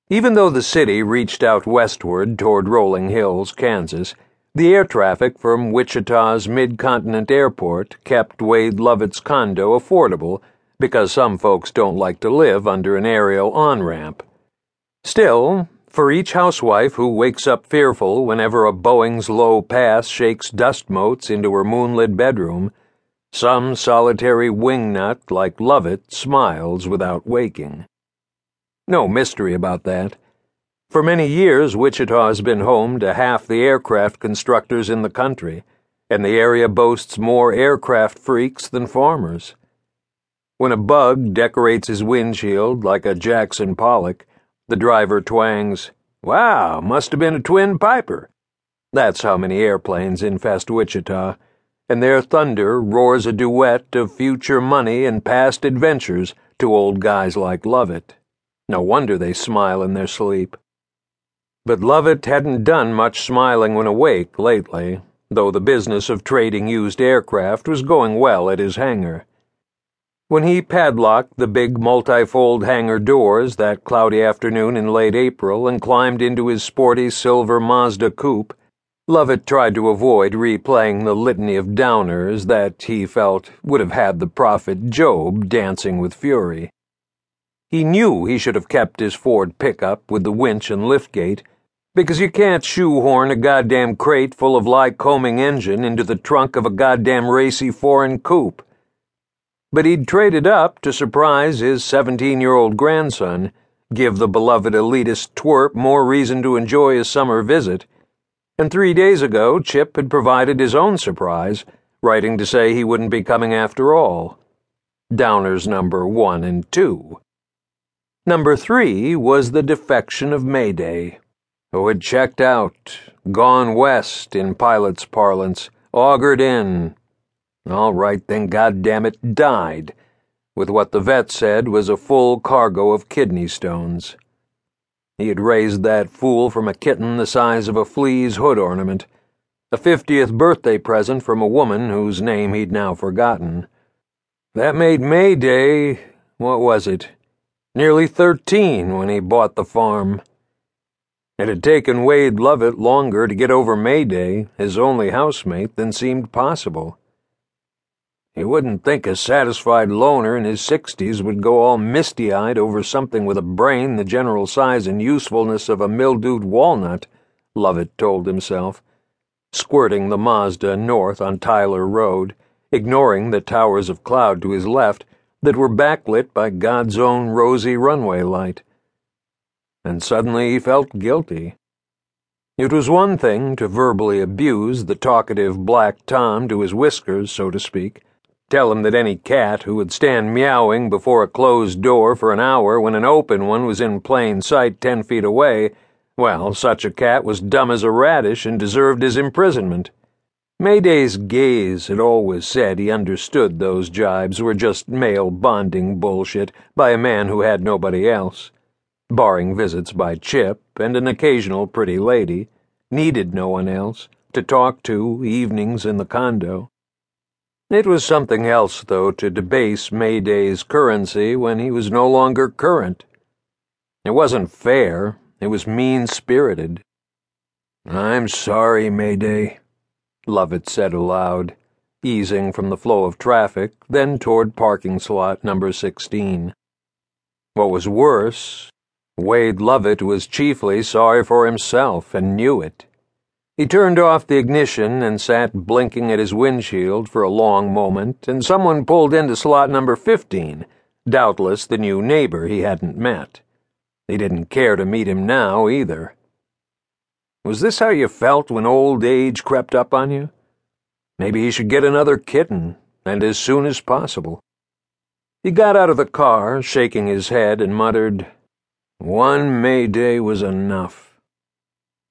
Even though the city reached out westward toward Rolling Hills, Kansas, the air traffic from Wichita's Mid-Continent Airport kept Wade Lovett's condo affordable because some folks don't like to live under an aerial on-ramp. Still, for each housewife who wakes up fearful whenever a Boeing's low pass shakes dust motes into her moonlit bedroom, some solitary wingnut like Lovett smiles without waking. No mystery about that. For many years, Wichita has been home to half the aircraft constructors in the country, and the area boasts more aircraft freaks than farmers. When a bug decorates his windshield like a Jackson Pollock, the driver twangs, "Wow, must have been a twin Piper." That's how many airplanes infest Wichita, and their thunder roars a duet of future money and past adventures to old guys like Lovett. No wonder they smile in their sleep. But Lovett hadn't done much smiling when awake lately, though the business of trading used aircraft was going well at his hangar. When he padlocked the big multifold hangar doors that cloudy afternoon in late April and climbed into his sporty silver Mazda coupe, Lovett tried to avoid replaying the litany of downers that he felt would have had the prophet Job dancing with fury. He knew he should have kept his Ford pickup with the winch and liftgate, because you can't shoehorn a goddamn crate full of Lycoming engine into the trunk of a goddamn racy foreign coupe. But he'd traded up to surprise his 17-year-old grandson, give the beloved elitist twerp more reason to enjoy his summer visit, and 3 days ago Chip had provided his own surprise, writing to say he wouldn't be coming after all. Downers number 1 and 2. Number 3 was the defection of Mayday, who had checked out, gone west in pilot's parlance, augured in. All right, then, goddammit, died, with what the vet said was a full cargo of kidney stones. He had raised that fool from a kitten the size of a flea's hood ornament, a 50th birthday present from a woman whose name he'd now forgotten. That made Mayday, what was it, nearly 13 when he bought the farm. It had taken Wade Lovett longer to get over Mayday, his only housemate, than seemed possible. You wouldn't think a satisfied loner in his 60s would go all misty-eyed over something with a brain the general size and usefulness of a mildewed walnut, Lovett told himself, squirting the Mazda north on Tyler Road, ignoring the towers of cloud to his left that were backlit by God's own rosy runway light. And suddenly he felt guilty. It was one thing to verbally abuse the talkative Black Tom to his whiskers, so to speak, tell him that any cat who would stand meowing before a closed door for an hour when an open one was in plain sight 10 feet away, well, such a cat was dumb as a radish and deserved his imprisonment. Mayday's gaze had always said he understood those jibes were just male bonding bullshit by a man who had nobody else. Barring visits by Chip and an occasional pretty lady, needed no one else to talk to evenings in the condo. It was something else, though, to debase Mayday's currency when he was no longer current. It wasn't fair, it was mean-spirited. "I'm sorry, Mayday," Lovett said aloud, easing from the flow of traffic, then toward parking slot number 16. What was worse, Wade Lovett was chiefly sorry for himself and knew it. He turned off the ignition and sat blinking at his windshield for a long moment, and someone pulled into slot number 15, doubtless the new neighbor he hadn't met. He didn't care to meet him now, either. Was this how you felt when old age crept up on you? Maybe he should get another kitten, and as soon as possible. He got out of the car, shaking his head, and muttered, "One Mayday was enough."